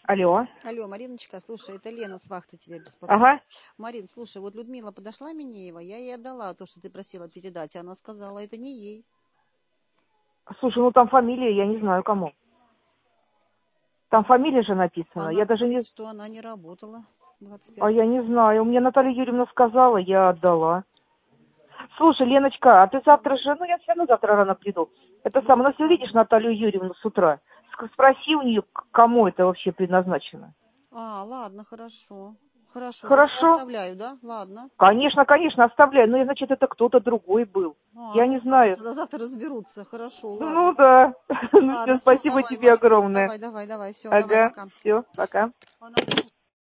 Алло. Алло, Мариночка, слушай, это Лена с вахты тебя беспокоит. Ага. Марин, слушай, вот Людмила подошла Минеева, я ей отдала то, что ты просила передать, и она сказала, это не ей. Слушай, ну там фамилия, я не знаю кому. Там фамилия же написана. Она Я даже говорит, не... что она не работала 25 А я не знаю. Мне Наталья Юрьевна сказала, я отдала. Слушай, Леночка, а ты завтра же... Ну, я все равно завтра рано приду. Это Ну, самое, ну, если ладно. увидишь Наталью Юрьевну с утра, спроси у нее, кому это вообще предназначено. Ладно, хорошо. Хорошо, тогда я Хорошо? оставляю, да? Ладно. Конечно, конечно, оставляй. Ну, значит, это кто-то другой был. Я Ну не ладно, знаю. тогда завтра разберутся. Хорошо, Ну ладно. да. Ну все, Ладно, все, спасибо давай, тебе Марина. огромное. Давай, все, давай, Ага, пока. все, пока. Она